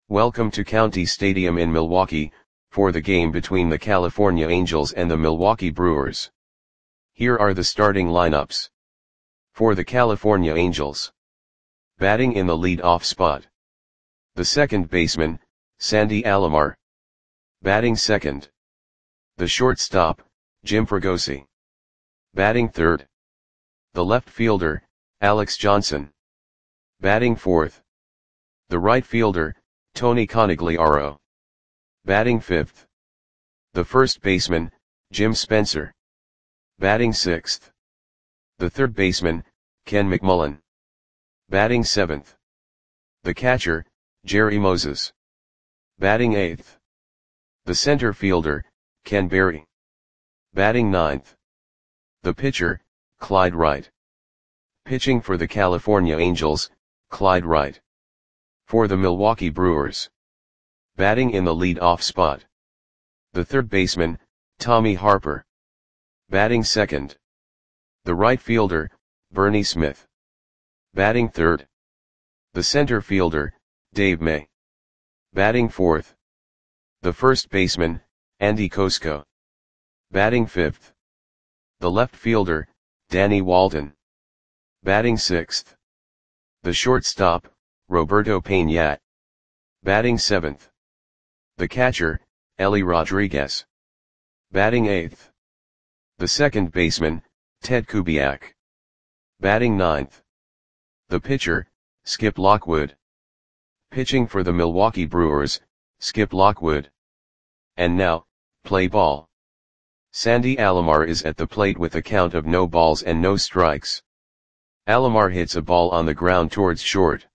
Welcome to County Stadium in Milwaukee, for the game between the California Angels and the Milwaukee Brewers. Here are the starting lineups. For the California Angels. Batting in the lead-off spot. The second baseman, Sandy Alomar. Batting second. The shortstop, Jim Fregosi. Batting third. The left fielder, Alex Johnson. Batting fourth. The right fielder, Tony Conigliaro. Batting fifth. The first baseman, Jim Spencer. Batting sixth. The third baseman, Ken McMullen. Batting seventh. The catcher, Jerry Moses. Batting eighth. The center fielder, Ken Berry. Batting ninth. The pitcher, Clyde Wright. Pitching for the California Angels, Clyde Wright. For the Milwaukee Brewers. Batting in the lead-off spot. The third baseman, Tommy Harper. Batting second. The right fielder, Bernie Smith. Batting third. The center fielder, Dave May. Batting fourth. The first baseman, Andy Kosko. Batting fifth. The left fielder, Danny Walden. Batting sixth. The shortstop, Roberto Peñat. Batting seventh. The catcher, Ellie Rodriguez. Batting eighth. The second baseman, Ted Kubiak. Batting ninth. The pitcher, Skip Lockwood. Pitching for the Milwaukee Brewers, Skip Lockwood. And now, play ball. Sandy Alomar is at the plate with a count of no balls and no strikes. Alomar hits a ball on the ground towards short.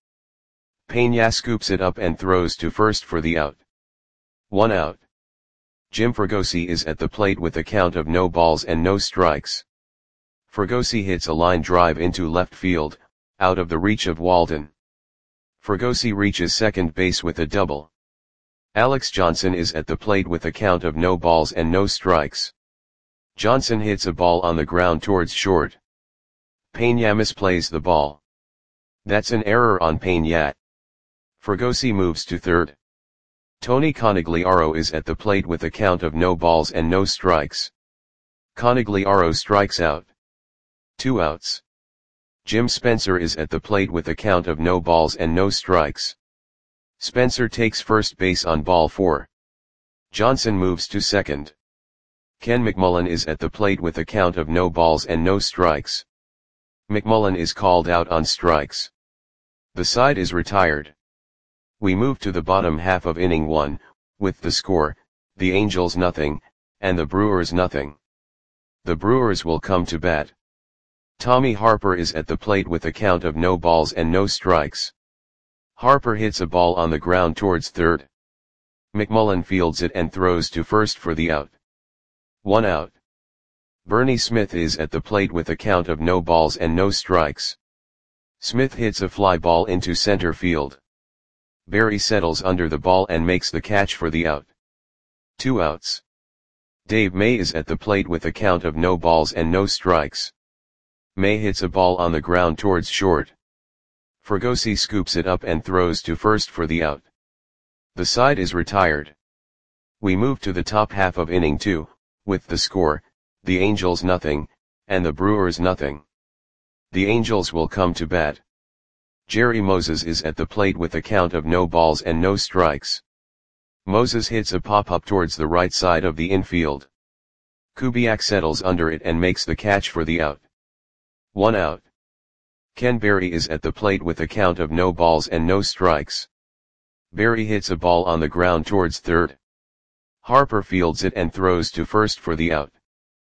Peña scoops it up and throws to first for the out. 1 out. Jim Fregosi is at the plate with a count of no balls and no strikes. Fregosi hits a line drive into left field, out of the reach of Walden. Fregosi reaches second base with a double. Alex Johnson is at the plate with a count of no balls and no strikes. Johnson hits a ball on the ground towards short. Peña misplays the ball. That's an error on Peña. Fregosi moves to third. Tony Conigliaro is at the plate with a count of no balls and no strikes. Conigliaro strikes out. 2 outs. Jim Spencer is at the plate with a count of no balls and no strikes. Spencer takes first base on ball 4. Johnson moves to second. Ken McMullen is at the plate with a count of no balls and no strikes. McMullen is called out on strikes. The side is retired. We move to the bottom half of inning 1, with the score, the Angels nothing, and the Brewers nothing. The Brewers will come to bat. Tommy Harper is at the plate with a count of no balls and no strikes. Harper hits a ball on the ground towards third. McMullen fields it and throws to first for the out. 1 out. Bernie Smith is at the plate with a count of no balls and no strikes. Smith hits a fly ball into center field. Berry settles under the ball and makes the catch for the out. 2 outs. Dave May is at the plate with a count of no balls and no strikes. May hits a ball on the ground towards short. Fregosi scoops it up and throws to first for the out. The side is retired. We move to the top half of inning 2, with the score, the Angels nothing, and the Brewers nothing. The Angels will come to bat. Jerry Moses is at the plate with a count of no balls and no strikes. Moses hits a pop-up towards the right side of the infield. Kubiak settles under it and makes the catch for the out. 1 out. Ken Berry is at the plate with a count of no balls and no strikes. Berry hits a ball on the ground towards third. Harper fields it and throws to first for the out.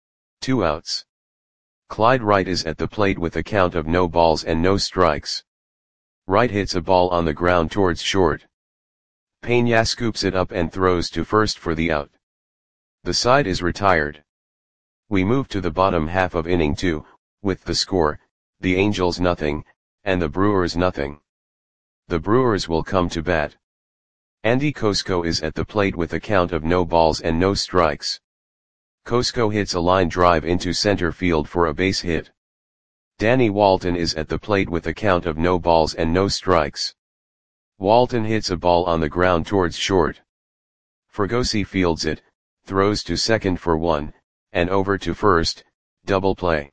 2 outs. Clyde Wright is at the plate with a count of no balls and no strikes. Wright hits a ball on the ground towards short. Peña scoops it up and throws to first for the out. The side is retired. We move to the bottom half of inning 2, with the score, the Angels nothing, and the Brewers nothing. The Brewers will come to bat. Andy Kosko is at the plate with a count of no balls and no strikes. Kosko hits a line drive into center field for a base hit. Danny Walden is at the plate with a count of no balls and no strikes. Walton hits a ball on the ground towards short. Fregosi fields it, throws to second for 1, and over to first, double play.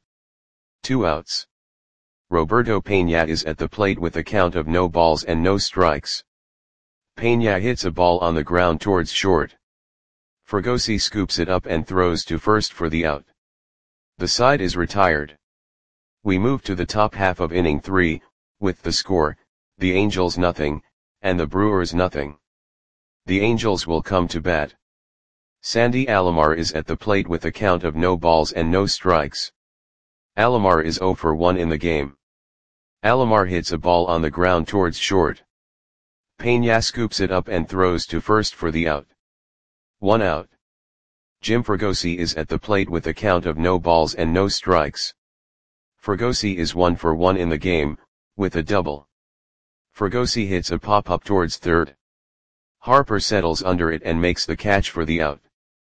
2 outs. Roberto Peña is at the plate with a count of no balls and no strikes. Peña hits a ball on the ground towards short. Fregosi scoops it up and throws to first for the out. The side is retired. We move to the top half of inning 3, with the score, the Angels nothing, and the Brewers nothing. The Angels will come to bat. Sandy Alomar is at the plate with a count of no balls and no strikes. Alomar is 0 for 1 in the game. Alomar hits a ball on the ground towards short. Peña scoops it up and throws to first for the out. 1 out. Jim Fregosi is at the plate with a count of no balls and no strikes. Fregosi is 1 for 1 in the game, with a double. Fregosi hits a pop-up towards third. Harper settles under it and makes the catch for the out.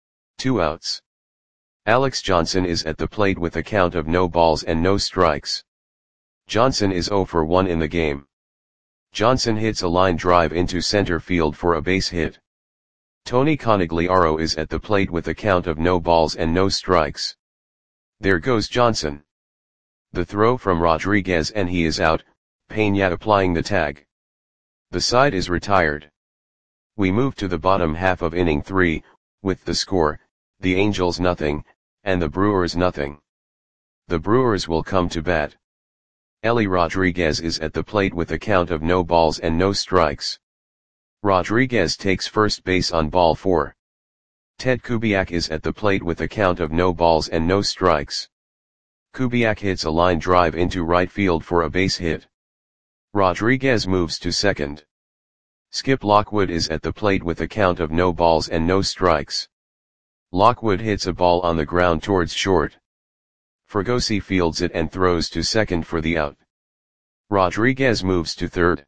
2 outs. Alex Johnson is at the plate with a count of no balls and no strikes. Johnson is 0 for 1 in the game. Johnson hits a line drive into center field for a base hit. Tony Conigliaro is at the plate with a count of no balls and no strikes. There goes Johnson. The throw from Rodriguez and he is out, Peña applying the tag. The side is retired. We move to the bottom half of inning 3, with the score, the Angels nothing, and the Brewers nothing. The Brewers will come to bat. Eli Rodriguez is at the plate with a count of no balls and no strikes. Rodriguez takes first base on ball 4. Ted Kubiak is at the plate with a count of no balls and no strikes. Kubiak hits a line drive into right field for a base hit. Rodriguez moves to second. Skip Lockwood is at the plate with a count of no balls and no strikes. Lockwood hits a ball on the ground towards short. Fregosi fields it and throws to second for the out. Rodriguez moves to third.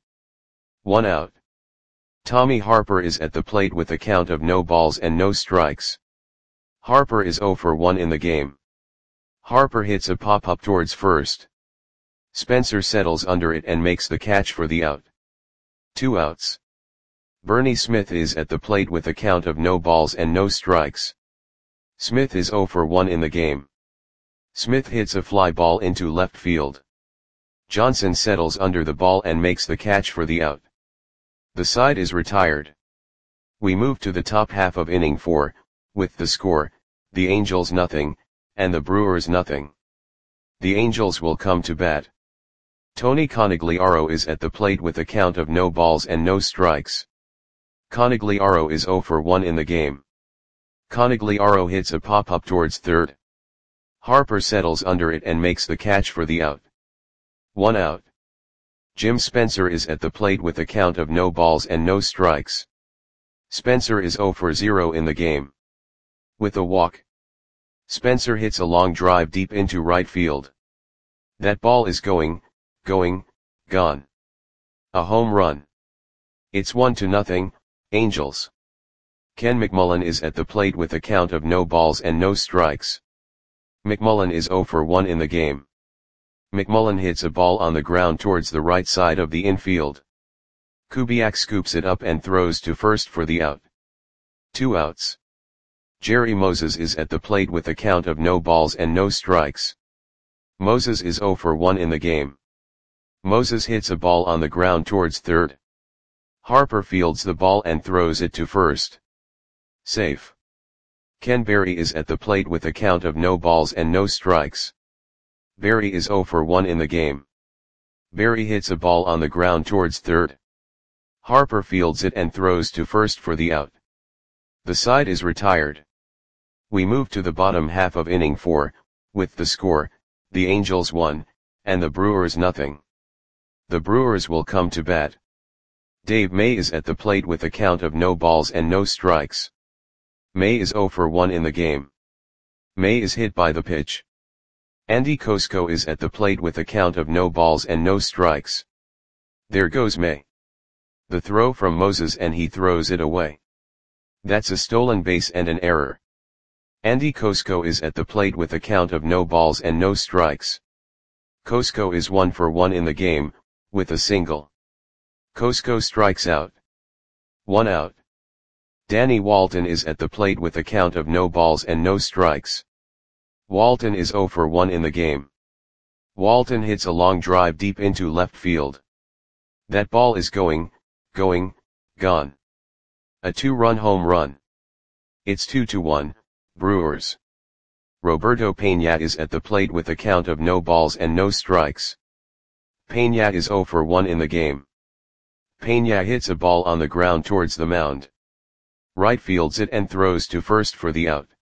1 out. Tommy Harper is at the plate with a count of no balls and no strikes. Harper is 0 for 1 in the game. Harper hits a pop-up towards first. Spencer settles under it and makes the catch for the out. 2 outs. Bernie Smith is at the plate with a count of no balls and no strikes. Smith is 0 for 1 in the game. Smith hits a fly ball into left field. Johnson settles under the ball and makes the catch for the out. The side is retired. We move to the top half of inning 4, with the score, the Angels nothing, and the Brewers nothing. The Angels will come to bat. Tony Conigliaro is at the plate with a count of no balls and no strikes. Conigliaro is 0 for 1 in the game. Conigliaro hits a pop-up towards third. Harper settles under it and makes the catch for the out. 1 out. Jim Spencer is at the plate with a count of no balls and no strikes. Spencer is 0 for 0 in the game. With a walk. Spencer hits a long drive deep into right field. That ball is gone. A home run. It's 1-0, Angels. Ken McMullen is at the plate with a count of no balls and no strikes. McMullen is 0 for 1 in the game. McMullen hits a ball on the ground towards the right side of the infield. Kubiak scoops it up and throws to first for the out. 2 outs. Jerry Moses is at the plate with a count of no balls and no strikes. Moses is 0 for 1 in the game. Moses hits a ball on the ground towards third. Harper fields the ball and throws it to first. Safe. Ken Berry is at the plate with a count of no balls and no strikes. Berry is 0 for 1 in the game. Berry hits a ball on the ground towards third. Harper fields it and throws to first for the out. The side is retired. We move to the bottom half of inning 4, with the score, the Angels 1, and the Brewers nothing. The Brewers will come to bat. Dave May is at the plate with a count of no balls and no strikes. May is 0 for 1 in the game. May is hit by the pitch. Andy Kosko is at the plate with a count of no balls and no strikes. There goes May. The throw from Moses and he throws it away. That's a stolen base and an error. Andy Kosko is at the plate with a count of no balls and no strikes. Kosko is 1 for 1 in the game, with a single. Cosco strikes out. 1 out. Danny Walton is at the plate with a count of no balls and no strikes. Walton is 0 for 1 in the game. Walton hits a long drive deep into left field. That ball is gone. A 2-run home run. It's 2-1, Brewers. Roberto Peña is at the plate with a count of no balls and no strikes. Peña is 0 for 1 in the game. Peña hits a ball on the ground towards the mound. Right fields it and throws to first for the out.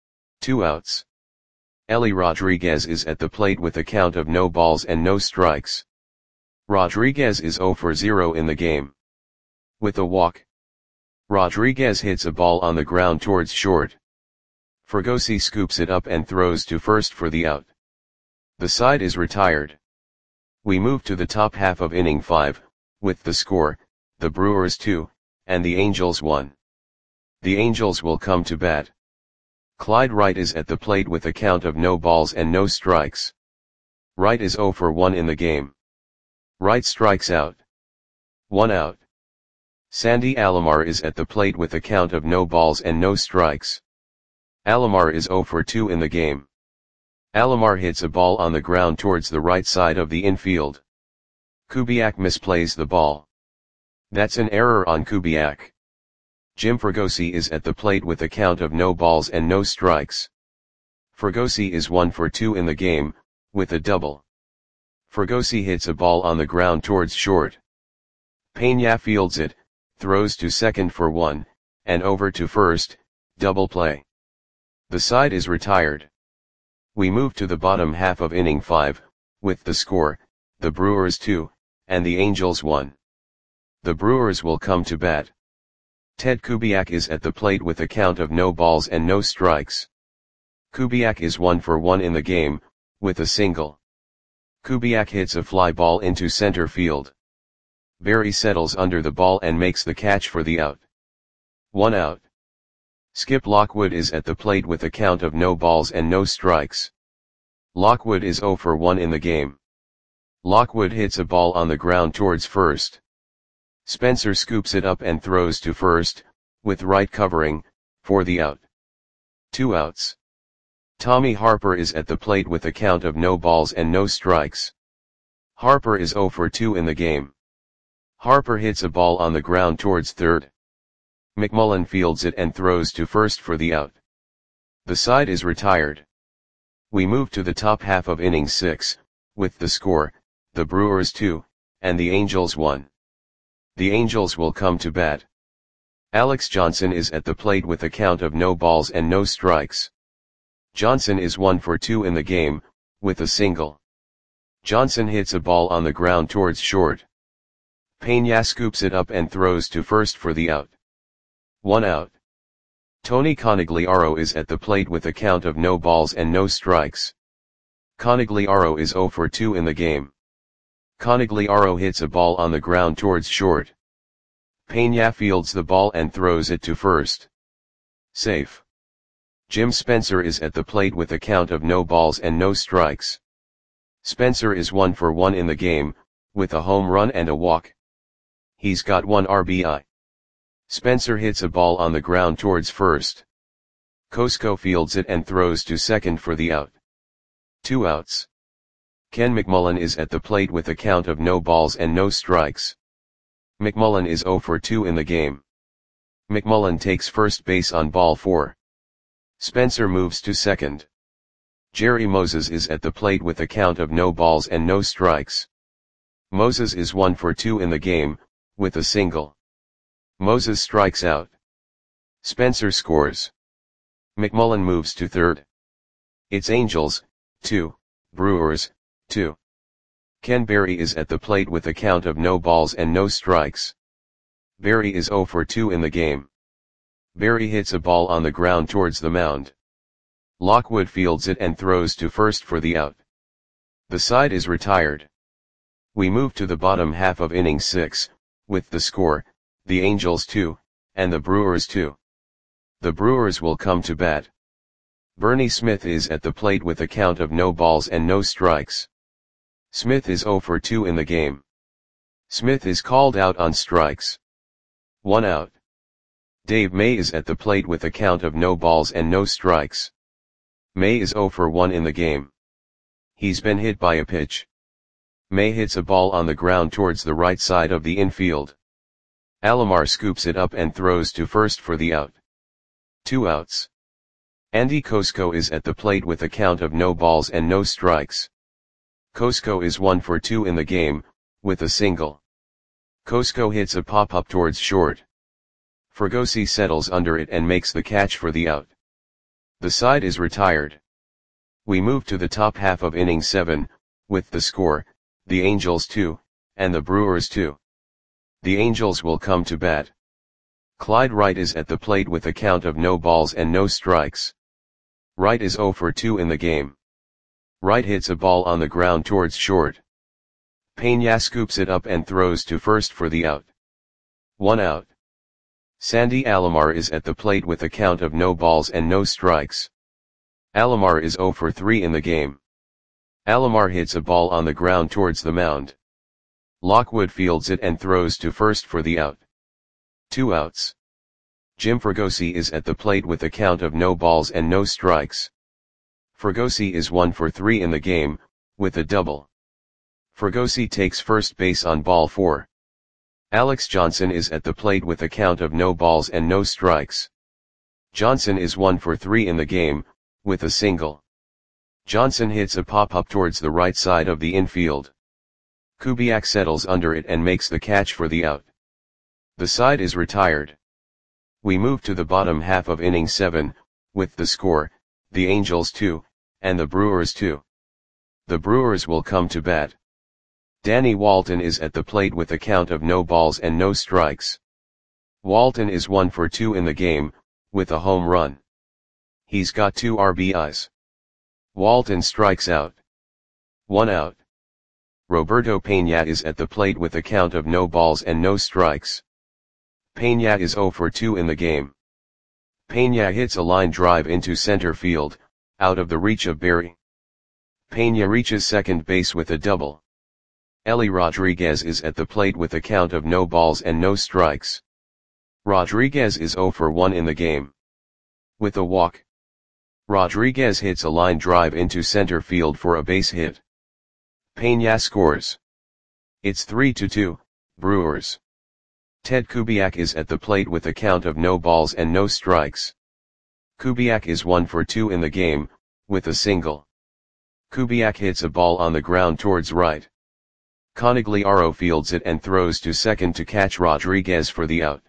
2 outs. Ellie Rodriguez is at the plate with a count of no balls and no strikes. Rodriguez is 0 for 0 in the game. With a walk, Rodriguez hits a ball on the ground towards short. Fregosi scoops it up and throws to first for the out. The side is retired. We move to the top half of inning 5, with the score, the Brewers 2, and the Angels 1. The Angels will come to bat. Clyde Wright is at the plate with a count of no balls and no strikes. Wright is 0 for 1 in the game. Wright strikes out. 1 out. Sandy Alomar is at the plate with a count of no balls and no strikes. Alomar is 0 for 2 in the game. Alomar hits a ball on the ground towards the right side of the infield. Kubiak misplays the ball. That's an error on Kubiak. Jim Fregosi is at the plate with a count of no balls and no strikes. Fregosi is 1 for 2 in the game, with a double. Fregosi hits a ball on the ground towards short. Peña fields it, throws to second for 1, and over to first, double play. The side is retired. We move to the bottom half of inning 5, with the score, the Brewers 2, and the Angels 1. The Brewers will come to bat. Ted Kubiak is at the plate with a count of no balls and no strikes. Kubiak is 1 for 1 in the game, with a single. Kubiak hits a fly ball into center field. Berry settles under the ball and makes the catch for the out. 1 out. Skip Lockwood is at the plate with a count of no balls and no strikes. Lockwood is 0 for 1 in the game. Lockwood hits a ball on the ground towards first. Spencer scoops it up and throws to first, with Wright covering, for the out. 2 outs. Tommy Harper is at the plate with a count of no balls and no strikes. Harper is 0 for 2 in the game. Harper hits a ball on the ground towards third. McMullen fields it and throws to first for the out. The side is retired. We move to the top half of inning 6, with the score, the Brewers 2, and the Angels 1. The Angels will come to bat. Alex Johnson is at the plate with a count of no balls and no strikes. Johnson is 1 for 2 in the game, with a single. Johnson hits a ball on the ground towards short. Peña scoops it up and throws to first for the out. 1 out. Tony Conigliaro is at the plate with a count of no balls and no strikes. Conigliaro is 0 for 2 in the game. Conigliaro hits a ball on the ground towards short. Peña fields the ball and throws it to first. Safe. Jim Spencer is at the plate with a count of no balls and no strikes. Spencer is 1 for 1 in the game, with a home run and a walk. He's got 1 RBI. Spencer hits a ball on the ground towards first. Cosco fields it and throws to second for the out. 2 outs. Ken McMullen is at the plate with a count of no balls and no strikes. McMullen is 0 for 2 in the game. McMullen takes first base on ball 4. Spencer moves to second. Jerry Moses is at the plate with a count of no balls and no strikes. Moses is 1 for 2 in the game, with a single. Moses strikes out. Spencer scores. McMullen moves to third. It's Angels, 2, Brewers, 2. Ken Berry is at the plate with a count of no balls and no strikes. Berry is 0 for 2 in the game. Berry hits a ball on the ground towards the mound. Lockwood fields it and throws to first for the out. The side is retired. We move to the bottom half of inning 6, with the score, the Angels 2, and the Brewers 2. The Brewers will come to bat. Bernie Smith is at the plate with a count of no balls and no strikes. Smith is 0 for 2 in the game. Smith is called out on strikes. 1 out. Dave May is at the plate with a count of no balls and no strikes. May is 0 for 1 in the game. He's been hit by a pitch. May hits a ball on the ground towards the right side of the infield. Alomar scoops it up and throws to first for the out. 2 outs. Andy Kosko is at the plate with a count of no balls and no strikes. Kosko is 1 for 2 in the game, with a single. Kosko hits a pop-up towards short. Fregosi settles under it and makes the catch for the out. The side is retired. We move to the top half of inning 7, with the score, the Angels 2, and the Brewers 2. The Angels will come to bat. Clyde Wright is at the plate with a count of no balls and no strikes. Wright is 0 for 2 in the game. Wright hits a ball on the ground towards short. Peña scoops it up and throws to first for the out. 1 out. Sandy Alomar is at the plate with a count of no balls and no strikes. Alomar is 0 for 3 in the game. Alomar hits a ball on the ground towards the mound. Lockwood fields it and throws to first for the out. 2 outs. Jim Fregosi is at the plate with a count of no balls and no strikes. Fregosi is 1 for 3 in the game, with a double. Fregosi takes first base on ball 4. Alex Johnson is at the plate with a count of no balls and no strikes. Johnson is 1 for 3 in the game, with a single. Johnson hits a pop-up towards the right side of the infield. Kubiak settles under it and makes the catch for the out. The side is retired. We move to the bottom half of inning 7, with the score, the Angels 2, and the Brewers 2. The Brewers will come to bat. Danny Walton is at the plate with a count of no balls and no strikes. Walton is 1 for 2 in the game, with a home run. He's got 2 RBIs. Walton strikes out. 1 out. Roberto Peña is at the plate with a count of no balls and no strikes. Peña is 0 for 2 in the game. Peña hits a line drive into center field, out of the reach of Berry. Peña reaches second base with a double. Eli Rodriguez is at the plate with a count of no balls and no strikes. Rodriguez is 0 for 1 in the game. With a walk. Rodriguez hits a line drive into center field for a base hit. Peña scores. It's 3-2, Brewers. Ted Kubiak is at the plate with a count of no balls and no strikes. Kubiak is 1 for 2 in the game, with a single. Kubiak hits a ball on the ground towards right. Conigliaro fields it and throws to second to catch Rodriguez for the out.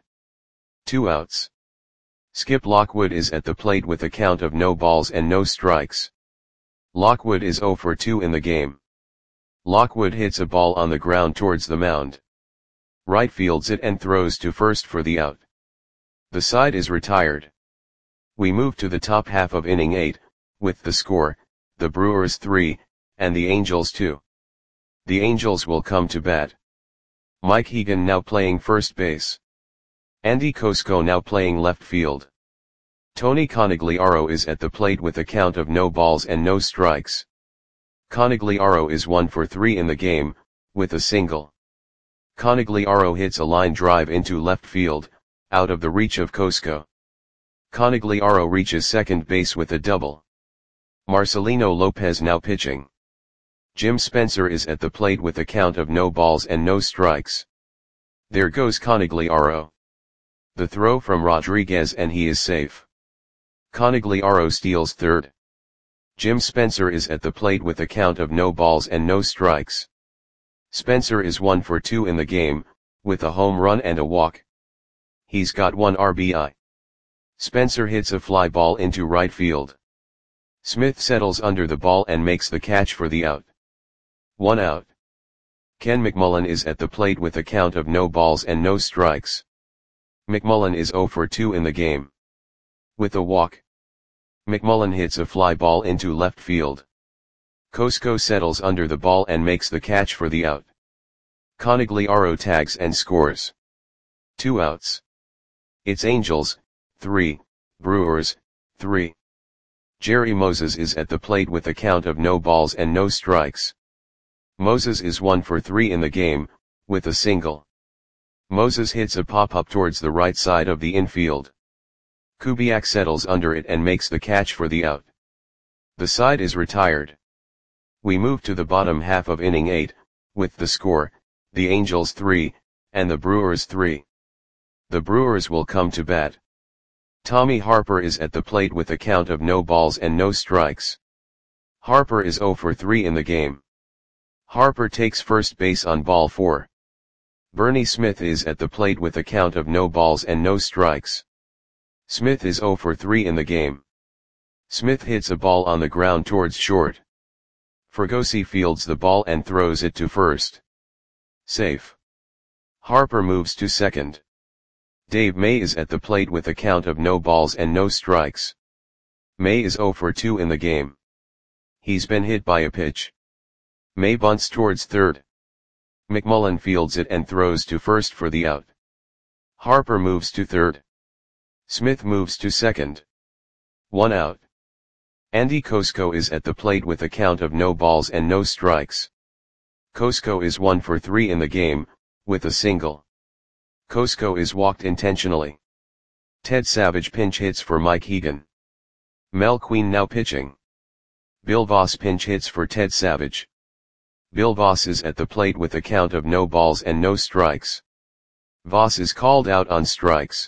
2 outs. Skip Lockwood is at the plate with a count of no balls and no strikes. Lockwood is 0 for 2 in the game. Lockwood hits a ball on the ground towards the mound. Right fields it and throws to first for the out. The side is retired. We move to the top half of inning 8, with the score, the Brewers 3, and the Angels 2. The Angels will come to bat. Mike Hegan now playing first base. Andy Kosko now playing left field. Tony Conigliaro is at the plate with a count of no balls and no strikes. Conigliaro is 1 for 3 in the game, with a single. Conigliaro hits a line drive into left field, out of the reach of Kosko. Conigliaro reaches second base with a double. Marcelino Lopez now pitching. Jim Spencer is at the plate with a count of no balls and no strikes. There goes Conigliaro. The throw from Rodriguez and he is safe. Conigliaro steals third. Jim Spencer is at the plate with a count of no balls and no strikes. Spencer is 1 for 2 in the game, with a home run and a walk. He's got 1 RBI. Spencer hits a fly ball into right field. Smith settles under the ball and makes the catch for the out. 1 out. Ken McMullen is at the plate with a count of no balls and no strikes. McMullen is 0 for 2 in the game. With a walk. McMullen hits a fly ball into left field. Kosko settles under the ball and makes the catch for the out. Conigliaro tags and scores. 2 outs. It's Angels, 3, Brewers, 3. Jerry Moses is at the plate with a count of no balls and no strikes. Moses is 1 for 3 in the game, with a single. Moses hits a pop-up towards the right side of the infield. Kubiak settles under it and makes the catch for the out. The side is retired. We move to the bottom half of inning 8, with the score, the Angels 3, and the Brewers 3. The Brewers will come to bat. Tommy Harper is at the plate with a count of no balls and no strikes. Harper is 0 for 3 in the game. Harper takes first base on ball 4. Bernie Smith is at the plate with a count of no balls and no strikes. Smith is 0 for 3 in the game. Smith hits a ball on the ground towards short. Fregosi fields the ball and throws it to first. Safe. Harper moves to second. Dave May is at the plate with a count of no balls and no strikes. May is 0 for 2 in the game. He's been hit by a pitch. May bunts towards third. McMullen fields it and throws to first for the out. Harper moves to third. Smith moves to second. 1 out. Andy Kosko is at the plate with a count of no balls and no strikes. Kosko is 1 for 3 in the game, with a single. Kosko is walked intentionally. Ted Savage pinch hits for Mike Hegan. Mel Queen now pitching. Bill Voss pinch hits for Ted Savage. Bill Voss is at the plate with a count of no balls and no strikes. Voss is called out on strikes.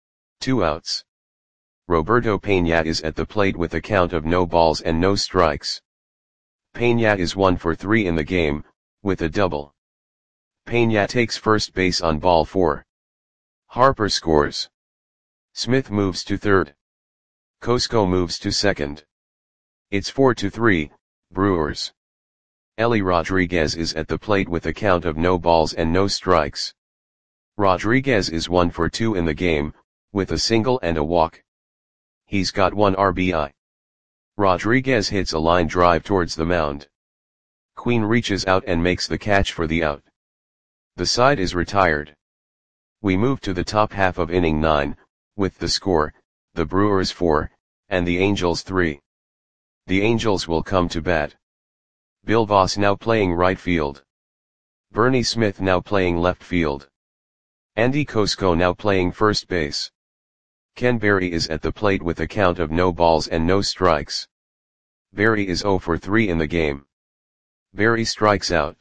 2 outs. Roberto Peña is at the plate with a count of no balls and no strikes. Peña is 1 for 3 in the game, with a double. Peña takes first base on ball 4. Harper scores. Smith moves to third. Kosko moves to second. It's 4-3, Brewers. Ellie Rodriguez is at the plate with a count of no balls and no strikes. Rodriguez is 1 for 2 in the game, with a single and a walk. He's got 1 RBI. Rodriguez hits a line drive towards the mound. Queen reaches out and makes the catch for the out. The side is retired. We move to the top half of inning 9, with the score, the Brewers 4, and the Angels 3. The Angels will come to bat. Bill Voss now playing right field. Bernie Smith now playing left field. Andy Kosko now playing first base. Ken Berry is at the plate with a count of no balls and no strikes. Berry is 0 for 3 in the game. Berry strikes out.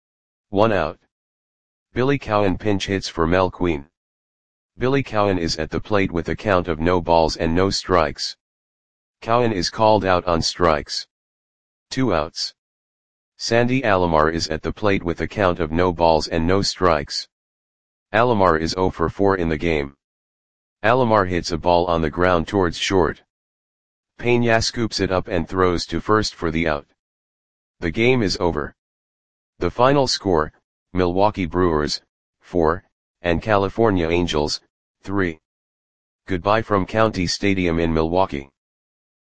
1 out. Billy Cowan pinch hits for Mel Queen. Billy Cowan is at the plate with a count of no balls and no strikes. Cowan is called out on strikes. 2 outs. Sandy Alomar is at the plate with a count of no balls and no strikes. Alomar is 0 for 4 in the game. Alomar hits a ball on the ground towards short. Peña scoops it up and throws to first for the out. The game is over. The final score, Milwaukee Brewers, 4, and California Angels, 3. Goodbye from County Stadium in Milwaukee.